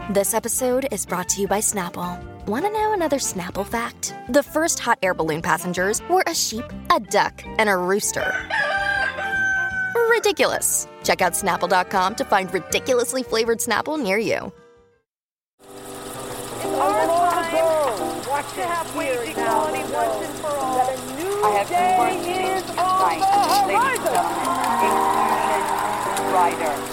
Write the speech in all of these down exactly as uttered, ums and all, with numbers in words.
This episode is brought to you by Snapple. Want to know another Snapple fact? The first hot air balloon passengers were a sheep, a duck, and a rooster. Ridiculous. Check out Snapple dot com to find ridiculously flavored Snapple near you. It's our time to have wage equality once and for all. That a new I have day one thing is to on write, the ladies and horizon. gentlemen, inclusion rider.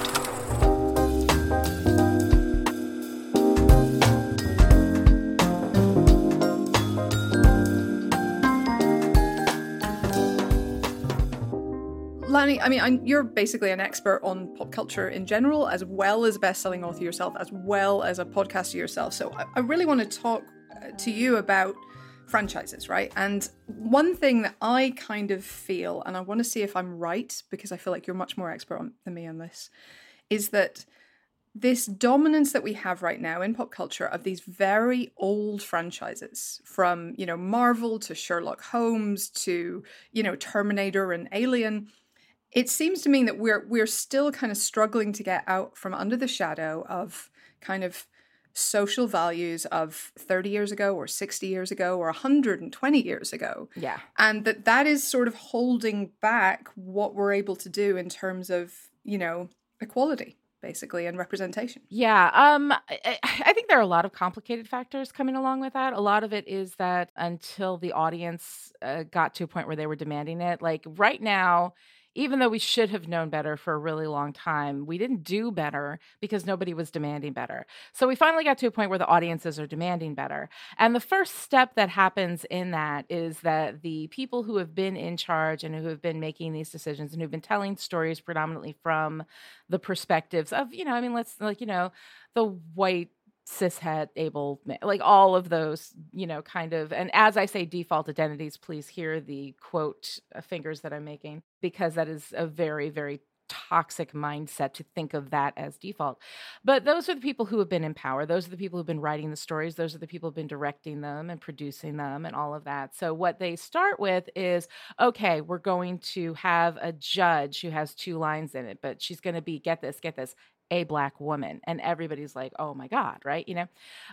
Lani, I mean, I'm, you're basically an expert on pop culture in general, as well as a best-selling author yourself, as well as a podcaster yourself. So I, I really want to talk to you about franchises, right? And one thing that I kind of feel, and I want to see if I'm right, because I feel like you're much more expert on, than me on this, is that this dominance that we have right now in pop culture of these very old franchises, from, you know, Marvel to Sherlock Holmes to, you know, Terminator and Alien, it seems to me that we're we're still kind of struggling to get out from under the shadow of kind of social values of thirty years ago or sixty years ago or one hundred twenty years ago. Yeah. And that that is sort of holding back what we're able to do in terms of, you know, equality, basically, and representation. Yeah, um, I, I think there are a lot of complicated factors coming along with that. A lot of it is that until the audience uh, got to a point where they were demanding it, like right now, even though we should have known better for a really long time, we didn't do better because nobody was demanding better. So we finally got to a point where the audiences are demanding better. And the first step that happens in that is that the people who have been in charge and who have been making these decisions and who've been telling stories predominantly from the perspectives of, you know, I mean, let's like, you know, the white cishet able, like all of those, you know, kind of, and as I say default identities, please hear the quote uh, fingers that I'm making, because that is a very, very toxic mindset to think of that as default. But those are the people who have been in power. Those are the people who've been writing the stories. Those are the people who've been directing them and producing them and all of that. So what they start with is, okay, we're going to have a judge who has two lines in it, but she's going to be, get this, get this, a Black woman. And everybody's like, oh my God, right? You know?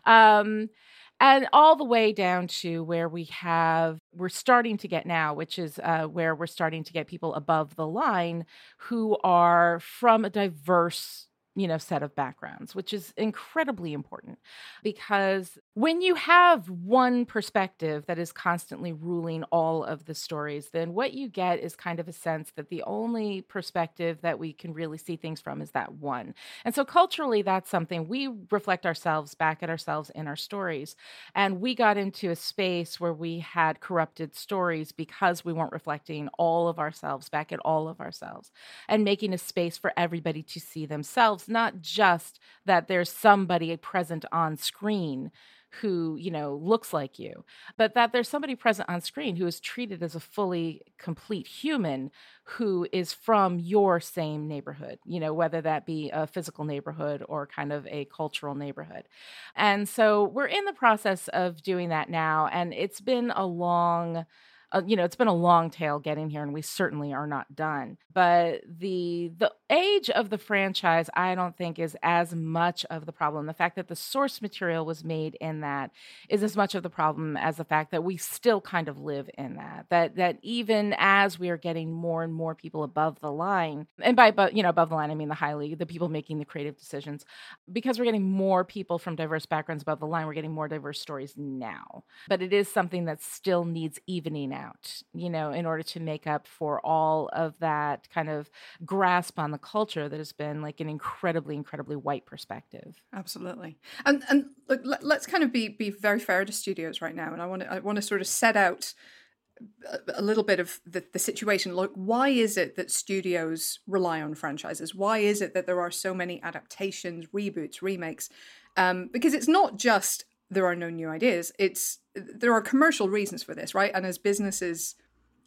Um, and all the way down to where we have, we're starting to get now, which is uh, where we're starting to get people above the line who are from a diverse, you know, set of backgrounds, which is incredibly important, because when you have one perspective that is constantly ruling all of the stories, then what you get is kind of a sense that the only perspective that we can really see things from is that one. And so culturally, that's something we reflect ourselves back at ourselves in our stories. And we got into a space where we had corrupted stories because we weren't reflecting all of ourselves back at all of ourselves and making a space for everybody to see themselves. Not just that there's somebody present on screen who, you know, looks like you, but that there's somebody present on screen who is treated as a fully complete human who is from your same neighborhood, you know, whether that be a physical neighborhood or kind of a cultural neighborhood. And so we're in the process of doing that now. And it's been a long Uh, you know, it's been a long tail getting here, and we certainly are not done. But the the age of the franchise, I don't think, is as much of the problem. The fact that the source material was made in that is as much of the problem as the fact that we still kind of live in that. That that even as we are getting more and more people above the line, and by but you know above the line, I mean the highly the people making the creative decisions, because we're getting more people from diverse backgrounds above the line, we're getting more diverse stories now. But it is something that still needs evening out. Out, you know, in order to make up for all of that kind of grasp on the culture that has been like an incredibly, incredibly white perspective. Absolutely. And and look, let, let's kind of be be very fair to studios right now. And I want to I want to sort of set out a, a little bit of the, the situation. Like, why is it that studios rely on franchises? Why is it that there are so many adaptations, reboots, remakes? Um, because it's not just there are no new ideas. It's there are commercial reasons for this, right? And as businesses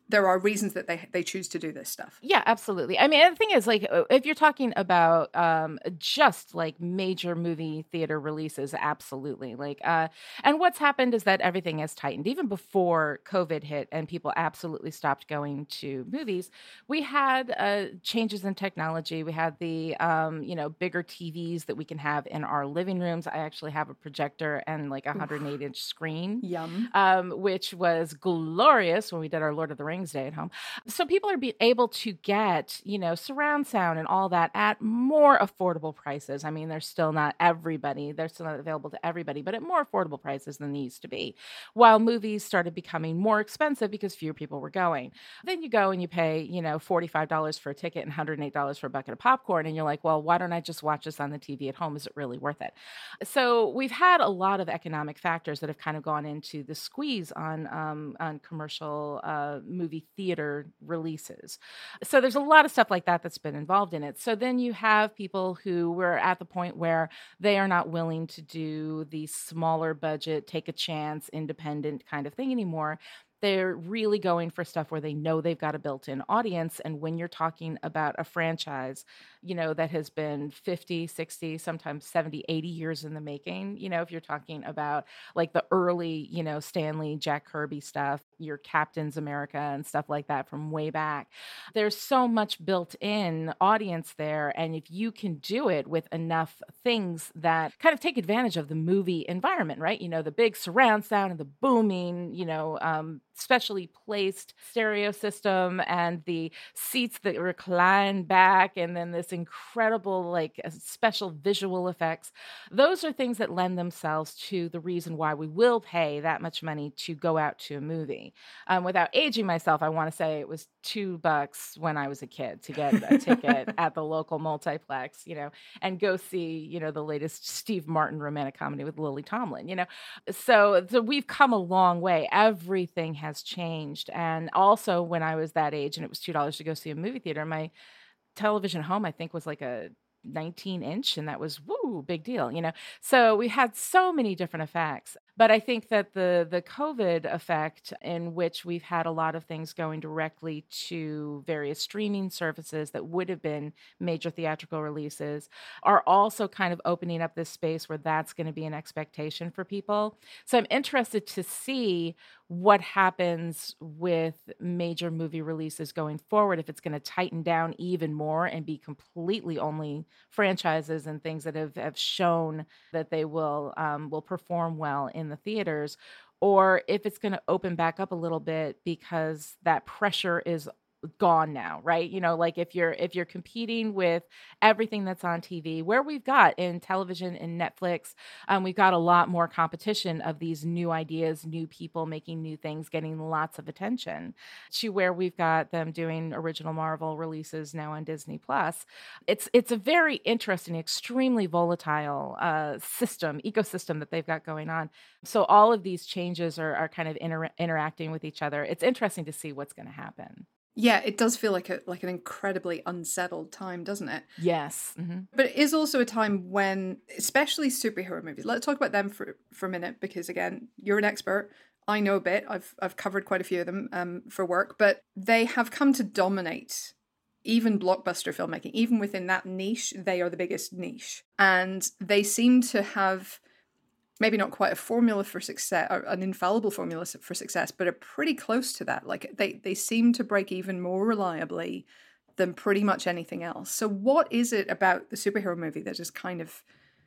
there are reasons that they they choose to do this stuff. Yeah, absolutely. I mean, the thing is, like, uh, if you're talking about um, just like major movie theater releases, absolutely. Like, uh, and what's happened is that everything has tightened. Even before COVID hit and people absolutely stopped going to movies, we had uh, changes in technology. We had the, um, you know, bigger T Vs that we can have in our living rooms. I actually have a projector and like a one hundred eight inch screen, Yum. um, which was glorious when we did our Lord of the Rings day at home. So people are be able to get, you know, surround sound and all that at more affordable prices. I mean, they're still not everybody, they're still not available to everybody, but at more affordable prices than they used to be. While movies started becoming more expensive because fewer people were going. Then you go and you pay, you know, forty-five dollars for a ticket and one hundred eight dollars for a bucket of popcorn. And you're like, well, why don't I just watch this on the T V at home? Is it really worth it? So we've had a lot of economic factors that have kind of gone into the squeeze on um, on commercial uh, movie theater releases. So there's a lot of stuff like that that's been involved in it. So then you have people who were at the point where they are not willing to do the smaller budget, take a chance, independent kind of thing anymore. They're really going for stuff where they know they've got a built-in audience. And when you're talking about a franchise, you know, that has been fifty, sixty, sometimes seventy, eighty years in the making, you know, if you're talking about like the early, you know, Stanley, Jack Kirby stuff, your Captain's America and stuff like that from way back, there's so much built-in audience there. And if you can do it with enough things that kind of take advantage of the movie environment, right? You know, the big surround sound and the booming, you know, um, specially placed stereo system and the seats that recline back and then this incredible like uh, special visual effects. Those are things that lend themselves to the reason why we will pay that much money to go out to a movie. Um, without aging myself, I want to say it was two bucks when I was a kid to get a ticket at the local multiplex, you know, and go see, you know, the latest Steve Martin romantic comedy with Lily Tomlin, you know. So, so we've come a long way. Everything has changed. And also when I was that age and it was two dollars to go see a movie theater, my television at home, I think, was like a nineteen inch, and that was woo, big deal, you know. So we had so many different effects. But I think that the the COVID effect, in which we've had a lot of things going directly to various streaming services that would have been major theatrical releases, are also kind of opening up this space where that's going to be an expectation for people. So I'm interested to see what happens with major movie releases going forward, if it's going to tighten down even more and be completely only franchises and things that have, have shown that they will um, will perform well in the theaters, or if it's going to open back up a little bit because that pressure is gone now, right? You know, like if you're if you're competing with everything that's on T V, where we've got in television and Netflix, um, we've got a lot more competition of these new ideas, new people making new things, getting lots of attention, to where we've got them doing original Marvel releases now on Disney Plus. It's it's a very interesting, extremely volatile uh, system, ecosystem that they've got going on. So all of these changes are are kind of inter- interacting with each other. It's interesting to see what's going to happen. Yeah, it does feel like a like an incredibly unsettled time, doesn't it? Yes. Mm-hmm. But it is also a time when, especially superhero movies, let's talk about them for, for a minute, because again, you're an expert. I know a bit. I've I've covered quite a few of them um, for work, but they have come to dominate even blockbuster filmmaking. Even within that niche, they are the biggest niche. And they seem to have maybe not quite a formula for success, or an infallible formula for success, but are pretty close to that. Like they, they seem to break even more reliably than pretty much anything else. So what is it about the superhero movie that has kind of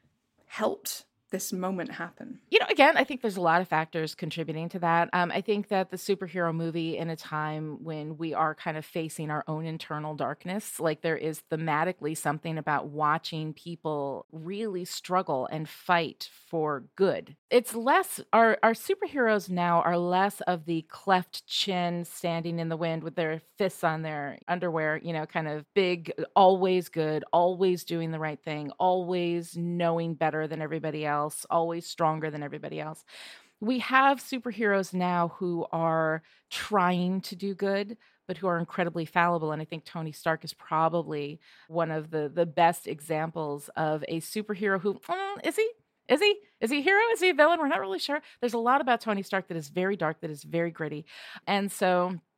helped this moment happen? You know, again, I think there's a lot of factors contributing to that. Um, I think that the superhero movie, in a time when we are kind of facing our own internal darkness, like there is thematically something about watching people really struggle and fight for good. It's less, our, our superheroes now are less of the cleft chin standing in the wind with their fists on their underwear, you know, kind of big, always good, always doing the right thing, always knowing better than everybody else. Else, always stronger than everybody else. We have superheroes now who are trying to do good, but who are incredibly fallible. And I think Tony Stark is probably one of the, the best examples of a superhero who, mm, is he? Is he? Is he a hero? Is he a villain? We're not really sure. There's a lot about Tony Stark that is very dark, that is very gritty. And so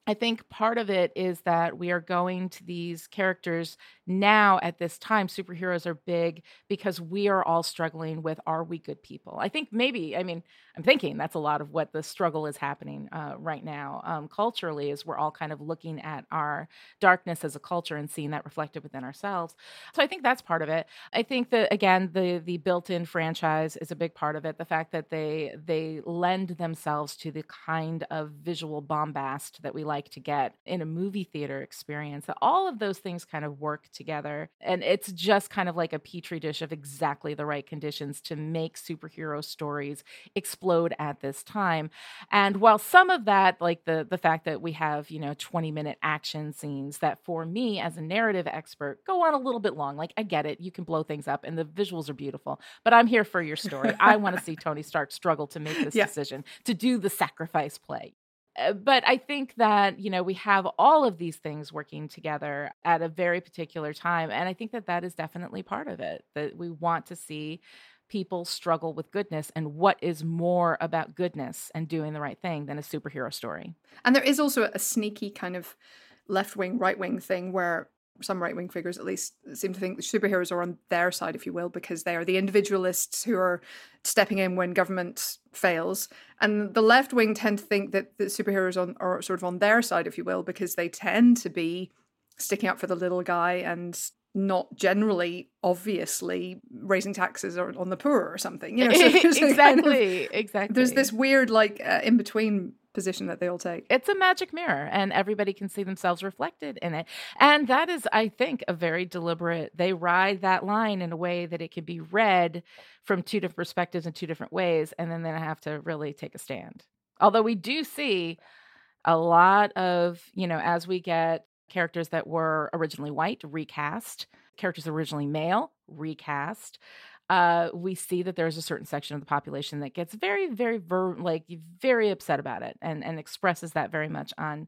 I think part of it is that we are going to these characters now at this time. Superheroes are big because we are all struggling with, are we good people? I think maybe, I mean, I'm thinking that's a lot of what the struggle is happening uh, right now um, culturally, is we're all kind of looking at our darkness as a culture and seeing that reflected within ourselves. So I think that's part of it. I think that, again, the the built-in franchise is a big part of it. The fact that they they lend themselves to the kind of visual bombast that we like to get in a movie theater experience, that all of those things kind of work together. And it's just kind of like a petri dish of exactly the right conditions to make superhero stories explode at this time. And while some of that, like the the fact that we have, you know, twenty minute action scenes that for me as a narrative expert go on a little bit long, like I get it, you can blow things up and the visuals are beautiful, but I'm here for your story. I want to see Tony Stark struggle to make this Yeah. decision, to do the sacrifice play. Uh, But I think that, you know, we have all of these things working together at a very particular time. And I think that that is definitely part of it, that we want to see people struggle with goodness, and what is more about goodness and doing the right thing than a superhero story. And there is also a sneaky kind of left wing, right wing thing where some right wing figures at least seem to think that superheroes are on their side, if you will, because they are the individualists who are stepping in when government fails. And the left wing tend to think that the superheroes on, are sort of on their side, if you will, because they tend to be sticking up for the little guy and not generally, obviously, raising taxes or on the poor or something. You know, so there's a kind of- exactly, exactly. there's this weird, like, uh, in between position that they all take. It's a magic mirror, and everybody can see themselves reflected in it. And that is, I think, a very deliberate, they ride that line in a way that it can be read from two different perspectives in two different ways, and then they have to really take a stand. Although we do see a lot of, you know, as we get characters that were originally white, recast, characters originally male, recast. Uh, we see that there's a certain section of the population that gets very, very, ver- like very upset about it, and and expresses that very much on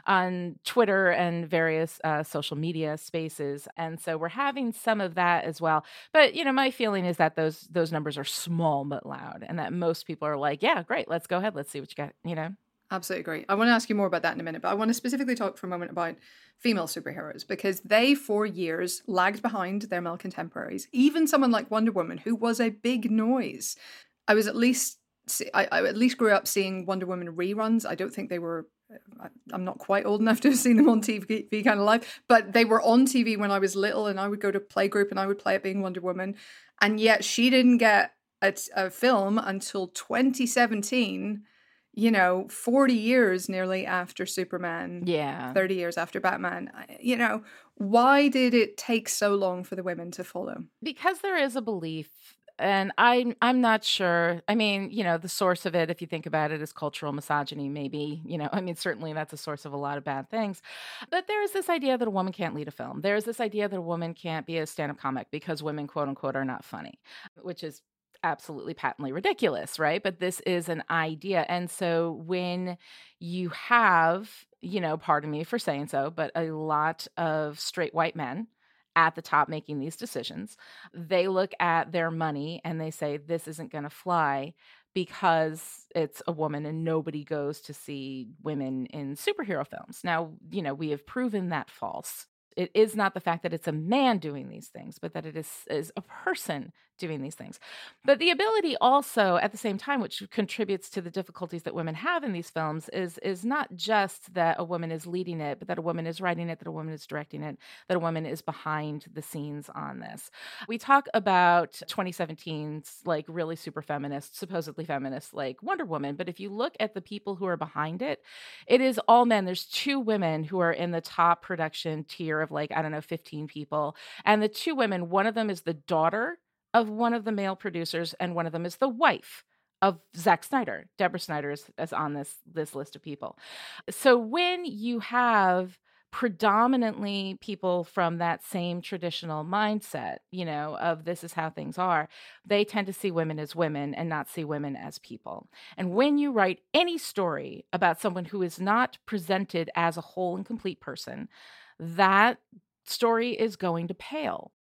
on Twitter and various uh, social media spaces. And so we're having some of that as well. But you know, my feeling is that those those numbers are small but loud, and that most people are like, yeah, great, let's go ahead, let's see what you got. You know. Absolutely agree. I want to ask you more about that in a minute, but I want to specifically talk for a moment about female superheroes, because they, for years, lagged behind their male contemporaries. Even someone like Wonder Woman, who was a big noise. I was at least, I, I at least grew up seeing Wonder Woman reruns. I don't think they were, I'm not quite old enough to have seen them on T V kind of live, but they were on T V when I was little, and I would go to playgroup and I would play it being Wonder Woman. And yet she didn't get a, a film until twenty seventeen. You know, forty years nearly after Superman, Yeah. thirty years after Batman. You know, why did it take so long for the women to follow? Because there is a belief, and I'm I'm not sure. I mean, you know, the source of it, if you think about it, is cultural misogyny, maybe. You know, I mean, certainly that's a source of a lot of bad things. But there is this idea that a woman can't lead a film. There is this idea that a woman can't be a stand-up comic because women, quote unquote, are not funny, which is absolutely patently ridiculous, right? But this is an idea. And so when you have, you know, pardon me for saying so, but a lot of straight white men at the top making these decisions, they look at their money and they say, this isn't going to fly because it's a woman, and nobody goes to see women in superhero films. Now, you know, we have proven that false. It is not the fact that it's a man doing these things, but that it is, is a person doing these things. But the ability also, at the same time, which contributes to the difficulties that women have in these films, is, is not just that a woman is leading it, but that a woman is writing it, that a woman is directing it, that a woman is behind the scenes on this. We talk about twenty seventeen's like really super feminist, supposedly feminist, like Wonder Woman. But if you look at the people who are behind it, it is all men. There's two women who are in the top production tier of like, I don't know, fifteen people. And the two women, one of them is the daughter of one of the male producers, and one of them is the wife of Zack Snyder. Deborah Snyder is, is on this, this list of people. So when you have predominantly people from that same traditional mindset, you know, of this is how things are, they tend to see women as women and not see women as people. And when you write any story about someone who is not presented as a whole and complete person, that story is going to pale.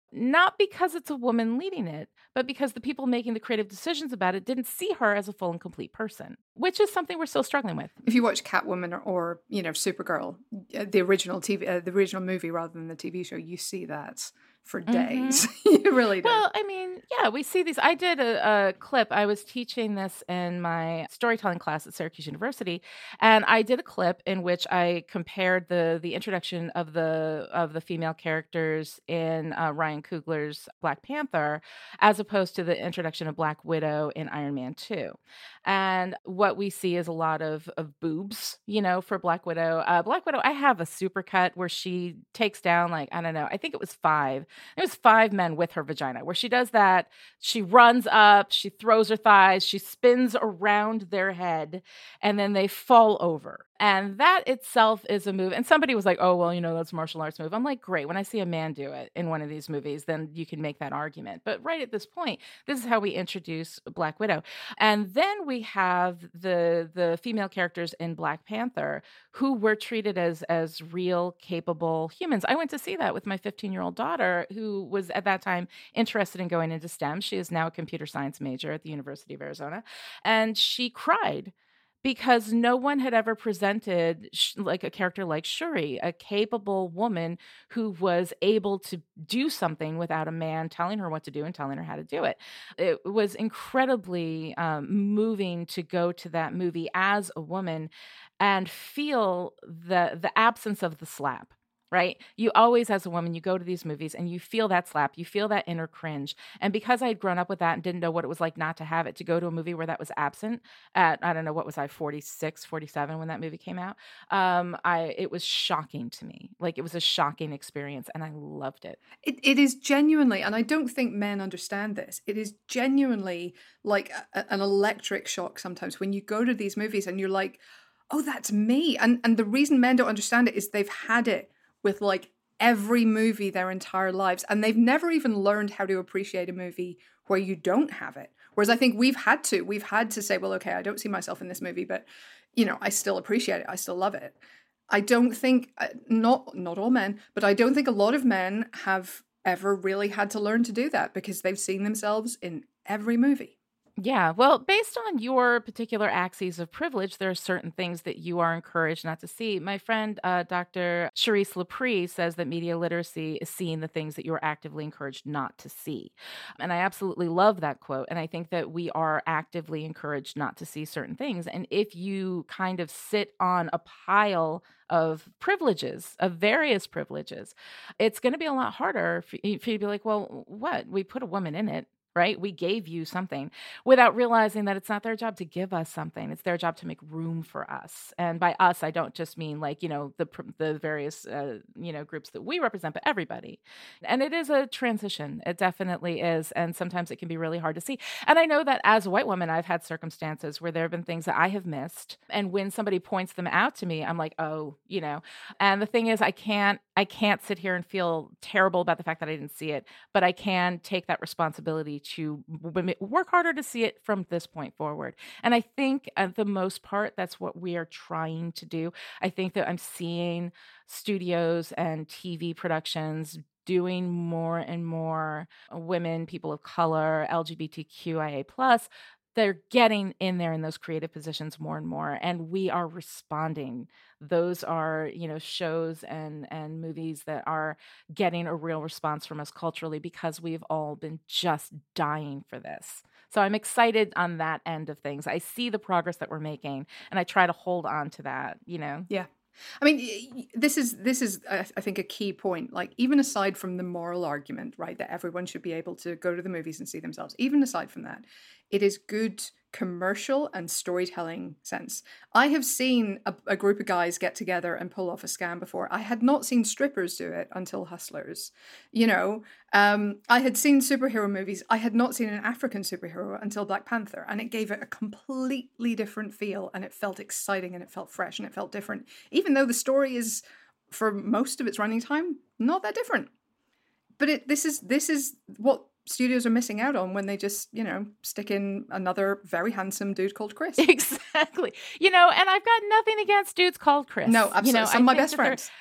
not because it's a woman leading it, but because the people making the creative decisions about it didn't see her as a full and complete person, which is something we're still struggling with. If you watch Catwoman or, or you know, Supergirl, uh, the original T V, uh, the original movie rather than the T V show, you see that for days. Mm-hmm. You really do. Well, I mean, yeah, we see these. I did a, a clip. I was teaching this in my storytelling class at Syracuse University, and I did a clip in which I compared the the introduction of the of the female characters in uh, Ryan Coogler's Black Panther, as opposed to the introduction of Black Widow in Iron Man two. And what we see is a lot of, of boobs, you know, for Black Widow. Uh, Black Widow, I have a supercut where she takes down, like, I don't know, I think it was five. It was five men with her vagina, where she does that. She runs up, she throws her thighs, she spins around their head, and then they fall over. And that itself is a move. And somebody was like, oh, well, you know, that's a martial arts move. I'm like, great. When I see a man do it in one of these movies, then you can make that argument. But right at this point, this is how we introduce Black Widow. And then we have the the female characters in Black Panther who were treated as as real, capable humans. I went to see that with my fifteen-year-old daughter, who was at that time interested in going into STEM. She is now a computer science major at the University of Arizona. And she cried because no one had ever presented sh- like a character like Shuri, a capable woman who was able to do something without a man telling her what to do and telling her how to do it. It was incredibly um, moving to go to that movie as a woman and feel the the absence of the slap. Right? You always, as a woman, you go to these movies and you feel that slap, you feel that inner cringe. And because I had grown up with that and didn't know what it was like not to have it, to go to a movie where that was absent at, I don't know, what was I, forty-six, forty-seven when that movie came out? Um, I it was shocking to me. Like, it was a shocking experience and I loved it. It, it is genuinely, and I don't think men understand this, it is genuinely like a, an electric shock sometimes when you go to these movies and you're like, oh, that's me. And, and the reason men don't understand it is they've had it with like every movie their entire lives, and they've never even learned how to appreciate a movie where you don't have it. Whereas I think we've had to, we've had to say, well, okay, I don't see myself in this movie, but you know, I still appreciate it. I still love it. I don't think, not not all men, but I don't think a lot of men have ever really had to learn to do that because they've seen themselves in every movie. Yeah, well, based on your particular axes of privilege, there are certain things that you are encouraged not to see. My friend, uh, Doctor Charisse Laprie, says that media literacy is seeing the things that you are actively encouraged not to see. And I absolutely love that quote. And I think that we are actively encouraged not to see certain things. And if you kind of sit on a pile of privileges, of various privileges, it's going to be a lot harder for you, for you to be like, well, what? We put a woman in it. Right? We gave you something without realizing that it's not their job to give us something. It's their job to make room for us. And by us, I don't just mean like, you know, the the various, uh, you know, groups that we represent, but everybody. And it is a transition. It definitely is. And sometimes it can be really hard to see. And I know that as a white woman, I've had circumstances where there have been things that I have missed. And when somebody points them out to me, I'm like, oh, you know, and the thing is, I can't, I can't sit here and feel terrible about the fact that I didn't see it, but I can take that responsibility to work harder to see it from this point forward. And I think at the most part, that's what we are trying to do. I think that I'm seeing studios and T V productions doing more and more women, people of color, L G B T Q I A plus, they're getting in there in those creative positions more and more, and we are responding. Those are, you know, shows and and movies that are getting a real response from us culturally because we've all been just dying for this. So I'm excited on that end of things. I see the progress that we're making, and I try to hold on to that, you know? Yeah. I mean, this is, this is, I think, a key point. Like, even aside from the moral argument, right, that everyone should be able to go to the movies and see themselves, even aside from that, it is good commercial and storytelling sense. I have seen a, a group of guys get together and pull off a scam before. I had not seen strippers do it until Hustlers. You know, um, I had seen superhero movies. I had not seen an African superhero until Black Panther, and it gave it a completely different feel, and it felt exciting, and it felt fresh, and it felt different, even though the story is, for most of its running time, not that different. But it this is this is what studios are missing out on when they just, you know, stick in another very handsome dude called Chris. Exactly. You know, and I've got nothing against dudes called Chris. No, absolutely. You know, Some of my best friends.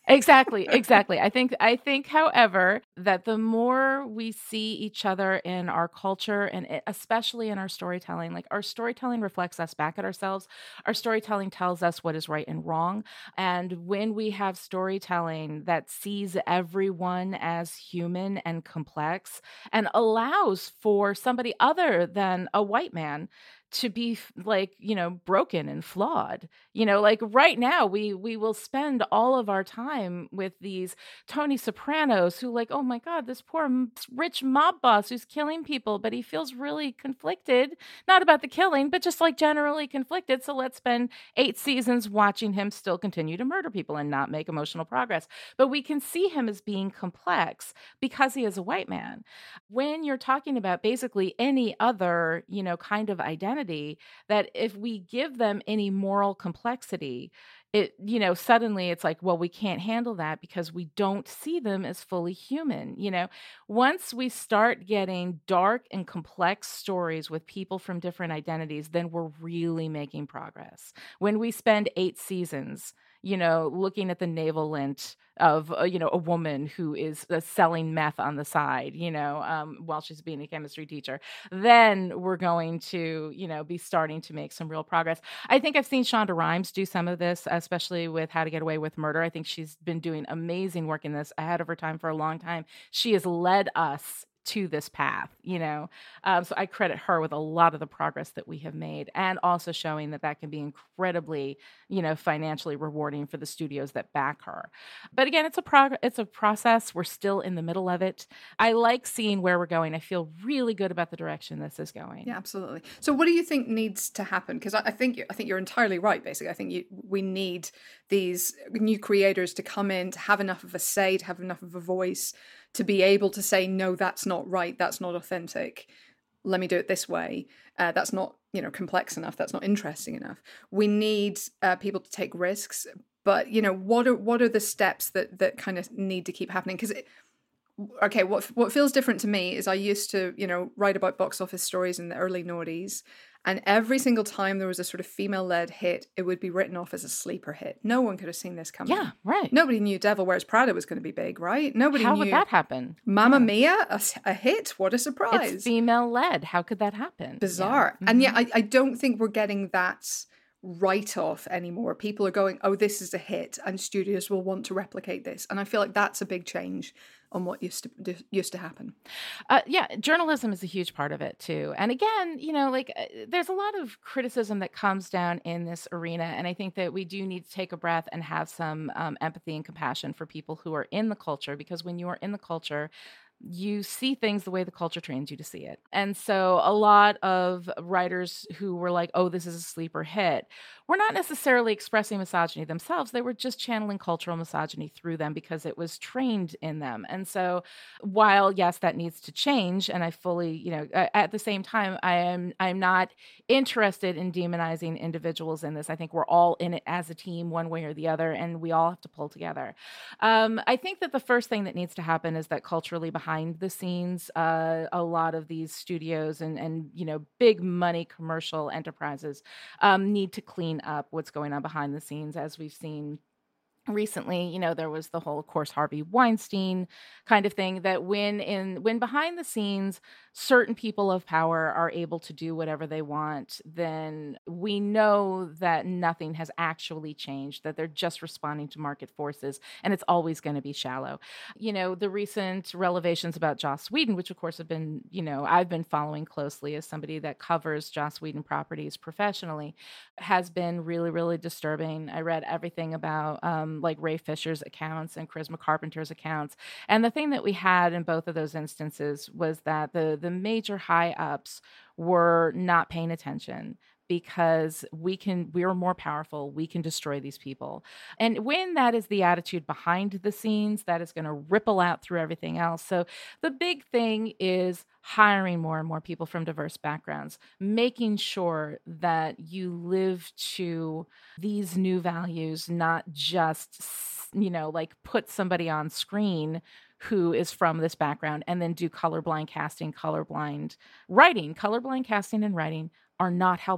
Exactly, exactly. I think I think, however, that the more we see each other in our culture and e- especially in our storytelling, like our storytelling reflects us back at ourselves. Our storytelling tells us what is right and wrong. And when we have storytelling that sees everyone as human and complex and allows for somebody other than a white man to be f- like, you know, broken and flawed. You know, like right now we we will spend all of our time with these Tony Sopranos who like, oh my God, this poor m- rich mob boss who's killing people, but he feels really conflicted, not about the killing, but just like generally conflicted. So let's spend eight seasons watching him still continue to murder people and not make emotional progress. But we can see him as being complex because he is a white man. When you're talking about basically any other, you know, kind of identity, that if we give them any moral complexity, it, you know, suddenly it's like, well, we can't handle that because we don't see them as fully human. You know, once we start getting dark and complex stories with people from different identities, then we're really making progress. When we spend eight seasons, you know, looking at the navel lint of, uh, you know, a woman who is uh, selling meth on the side, you know, um, while she's being a chemistry teacher, then we're going to, you know, be starting to make some real progress. I think I've seen Shonda Rhimes do some of this, especially with How to Get Away with Murder. I think she's been doing amazing work in this, ahead of her time for a long time. She has led us to this path, you know. Um, so I credit her with a lot of the progress that we have made, and also showing that that can be incredibly, you know, financially rewarding for the studios that back her. But again, it's a prog- it's a process. We're still in the middle of it. I like seeing where we're going. I feel really good about the direction this is going. Yeah, absolutely. So, what do you think needs to happen? Because I, I think you, I think you're entirely right. Basically, I think you, we need these new creators to come in, to have enough of a say, to have enough of a voice, to be able to say, no, that's not right, that's not authentic. Let me do it this way. Uh, that's not, you know, complex enough. That's not interesting enough. We need uh, people to take risks. But you know, what are what are the steps that that kind of need to keep happening? Because okay, what what feels different to me is I used to, you know, write about box office stories in the early noughties, and every single time there was a sort of female-led hit, it would be written off as a sleeper hit. No one could have seen this coming. Yeah, right. Nobody knew Devil Wears Prada was going to be big, right? Nobody How knew. would that happen? Mamma Yeah. Mia, a, a hit? What a surprise. It's female-led. How could that happen? Bizarre. Yeah. And Mhm. yet I, I don't think we're getting that write-off anymore. People are going, oh, this is a hit, and studios will want to replicate this. And I feel like that's a big change on what used to used to happen. Uh, yeah, journalism is a huge part of it too. And again, you know, like uh, there's a lot of criticism that comes down in this arena, and I think that we do need to take a breath and have some um, empathy and compassion for people who are in the culture, because when you are in the culture, you see things the way the culture trains you to see it. And so a lot of writers who were like, oh, this is a sleeper hit, were not necessarily expressing misogyny themselves. They were just channeling cultural misogyny through them because it was trained in them. And so while, yes, that needs to change, and I fully, you know, a- at the same time, I am I'm not interested in demonizing individuals in this. I think we're all in it as a team, one way or the other, and we all have to pull together. Um, I think that the first thing that needs to happen is that culturally behind the scenes, uh, a lot of these studios and, and you know, big money commercial enterprises um, need to clean up what's going on behind the scenes, as we've seen recently. You know, there was the whole, of course, Harvey Weinstein kind of thing, that when in when behind the scenes certain people of power are able to do whatever they want, then we know that nothing has actually changed, that they're just responding to market forces, and it's always going to be shallow. You know, the recent revelations about Joss Whedon, which of course have been, you know, I've been following closely as somebody that covers Joss Whedon properties professionally, has been really, really disturbing. I read everything about um, like Ray Fisher's accounts and Charisma Carpenter's accounts. And the thing that we had in both of those instances was that the, the major high ups were not paying attention, because we can, we're more powerful. We can destroy these people. And when that is the attitude behind the scenes, that is going to ripple out through everything else. So the big thing is hiring more and more people from diverse backgrounds, making sure that you live to these new values, not just, you know, like put somebody on screen who is from this background and then do colorblind casting, colorblind writing. Colorblind casting and writing are not helpful.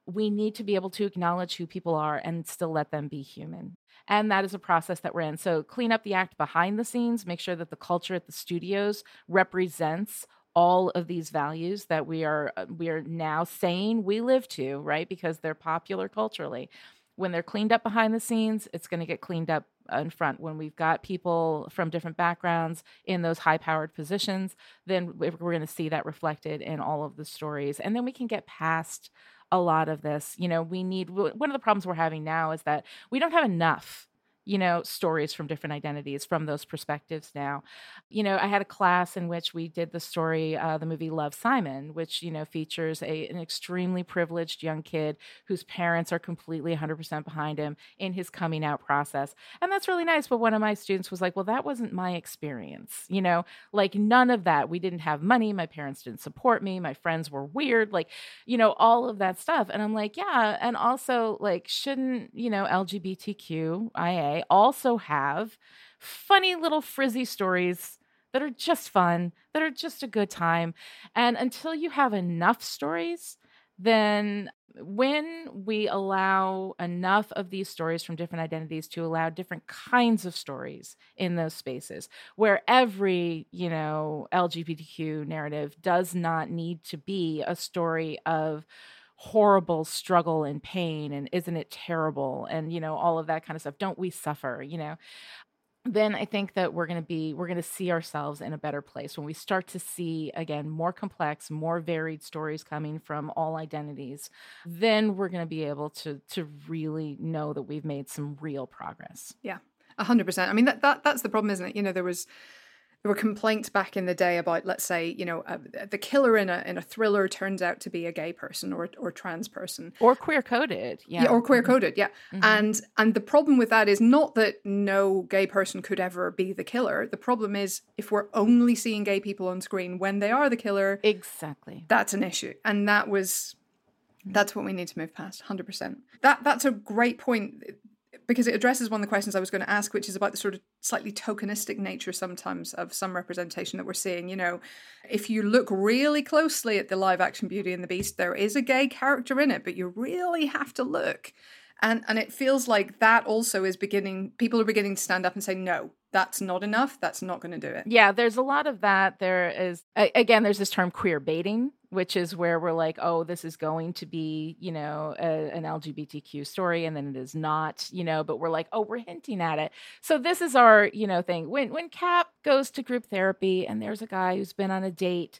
we need to be able to acknowledge who people are and still let them be human. And that is a process that we're in. So clean up the act behind the scenes, make sure that the culture at the studios represents all of these values that we are uh, we are now saying we live to, right? Because they're popular culturally. When they're cleaned up behind the scenes, it's going to get cleaned up in front. When we've got people from different backgrounds in those high-powered positions, then we're going to see that reflected in all of the stories. And then we can get past a lot of this. You know, we need, one of the problems we're having now is that we don't have enough, you know, stories from different identities from those perspectives now. You know, I had a class in which we did the story, uh, the movie Love, Simon, which, you know, features a, an extremely privileged young kid whose parents are completely one hundred percent behind him in his coming out process. And that's really nice. But one of my students was like, well, that wasn't my experience. You know, like none of that. We didn't have money. My parents didn't support me. My friends were weird. Like, you know, all of that stuff. And I'm like, yeah. And also like, shouldn't, you know, L G B T Q I A also have funny little frizzy stories that are just fun, that are just a good time. And until you have enough stories, then when we allow enough of these stories from different identities to allow different kinds of stories in those spaces where every, you know, L G B T Q narrative does not need to be a story of horrible struggle and pain and isn't it terrible and, you know, all of that kind of stuff. Don't we suffer, you know? Then I think that we're going to be, we're going to see ourselves in a better place when we start to see, again, more complex, more varied stories coming from all identities. Then we're going to be able to to really know that we've made some real progress. Yeah, a hundred percent. I mean, that, that that's the problem, isn't it? You know, there was there were complaints back in the day about, let's say, you know, uh, the killer in a in a thriller turns out to be a gay person or or trans person or queer coded, yeah, yeah or queer coded, yeah. Mm-hmm. And and the problem with that is not that no gay person could ever be the killer. The problem is if we're only seeing gay people on screen when they are the killer, exactly, that's an issue, and that was that's what we need to move past. one hundred percent. That that's a great point, because it addresses one of the questions I was going to ask, which is about the sort of slightly tokenistic nature sometimes of some representation that we're seeing. You know, if you look really closely at the live action Beauty and the Beast, there is a gay character in it, but you really have to look. And and it feels like that also is beginning, people are beginning to stand up and say, no, that's not enough. That's not going to do it. Yeah, there's a lot of that. There is, again, there's this term queer baiting, which is where we're like, oh, this is going to be, you know, a, an L G B T Q story, and then it is not, you know, but we're like, oh, we're hinting at it. So this is our, you know, thing. When when Cap goes to group therapy and there's a guy who's been on a date,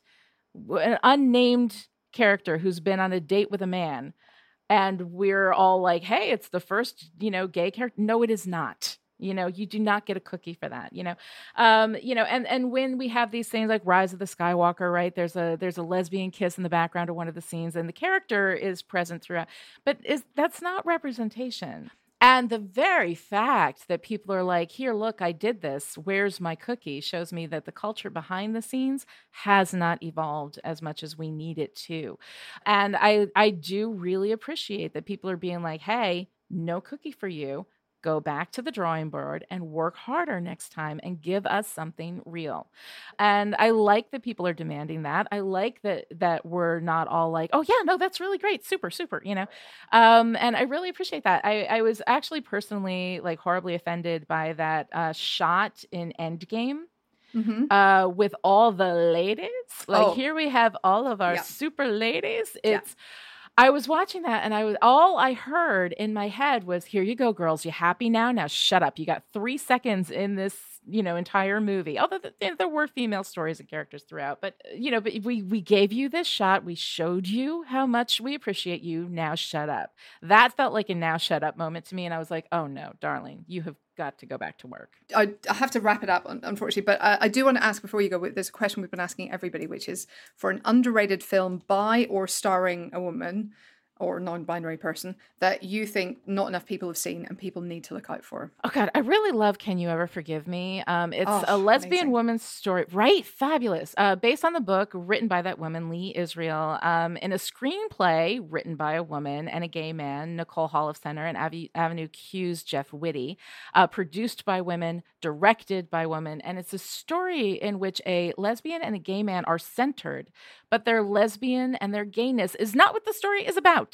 an unnamed character who's been on a date with a man, and we're all like, hey, it's the first, you know, gay character. No, it is not. You know, you do not get a cookie for that, you know, um, you know, and, and when we have these things like Rise of the Skywalker, right, there's a, there's a lesbian kiss in the background of one of the scenes and the character is present throughout, but is that's not representation. And the very fact that people are like, here, look, I did this, where's my cookie, shows me that the culture behind the scenes has not evolved as much as we need it to. And I, I do really appreciate that people are being like, hey, no cookie for you. Go back to the drawing board and work harder next time and give us something real. And I like that people are demanding that. I like that that we're not all like, oh yeah, no, that's really great. Super, super, you know? Um, and I really appreciate that. I, I was actually personally like horribly offended by that uh, shot in Endgame. Mm-hmm. Uh, with all the ladies. Like oh. Here we have all of our yeah. super ladies. It's... Yeah. I was watching that and I was all I heard in my head was, here you go, girls. You happy now? Now shut up. You got three seconds in this, you know, entire movie. Although there were female stories and characters throughout, but you know, but we, we gave you this shot. We showed you how much we appreciate you. Now shut up. That felt like a now shut up moment to me. And I was like, oh no, darling, you have got to go back to work. I, I have to wrap it up, unfortunately, but I, I do want to ask before you go, there's a question we've been asking everybody, which is for an underrated film by or starring a woman or non-binary person that you think not enough people have seen and people need to look out for. Oh God, I really love Can You Ever Forgive Me? Um, it's oh, a lesbian amazing. woman's story, right? Fabulous. Uh, based on the book written by that woman, Lee Israel, um, in a screenplay written by a woman and a gay man, Nicole Holofcener, and Ave- Avenue Q's Jeff Whitty, uh, produced by women, directed by women. And it's a story in which a lesbian and a gay man are centered, but their lesbian and their gayness is not what the story is about.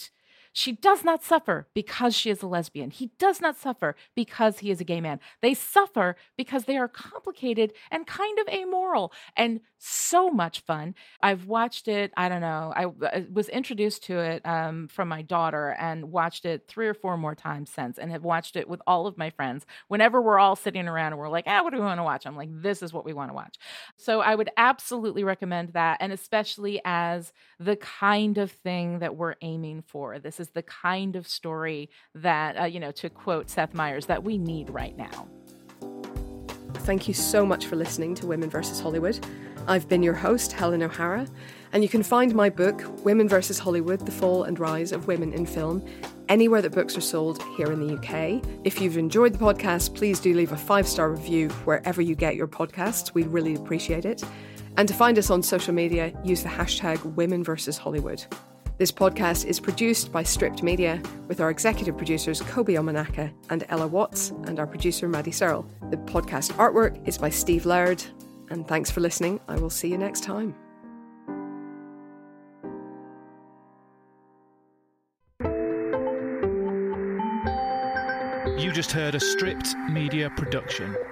She does not suffer because she is a lesbian. He does not suffer because he is a gay man. They suffer because they are complicated and kind of amoral and so much fun. I've watched it, I don't know, I, I was introduced to it um, from my daughter and watched it three or four more times since, and have watched it with all of my friends. Whenever we're all sitting around and we're like, ah, what do we want to watch? I'm like, this is what we want to watch. So I would absolutely recommend that, and especially as the kind of thing that we're aiming for. This is the kind of story that, uh, you know, to quote Seth Meyers, that we need right now. Thank you so much for listening to Women versus Hollywood. I've been your host, Helen O'Hara, and you can find my book, Women versus Hollywood, The Fall and Rise of Women in Film, anywhere that books are sold here in the U K. If you've enjoyed the podcast, please do leave a five-star review wherever you get your podcasts. We'd really appreciate it. And to find us on social media, use the hashtag Women versus Hollywood. This podcast is produced by Stripped Media, with our executive producers Kobe Omanaka and Ella Watts, and our producer Maddie Searle. The podcast artwork is by Steve Laird. And thanks for listening. I will see you next time. You just heard a Stripped Media production.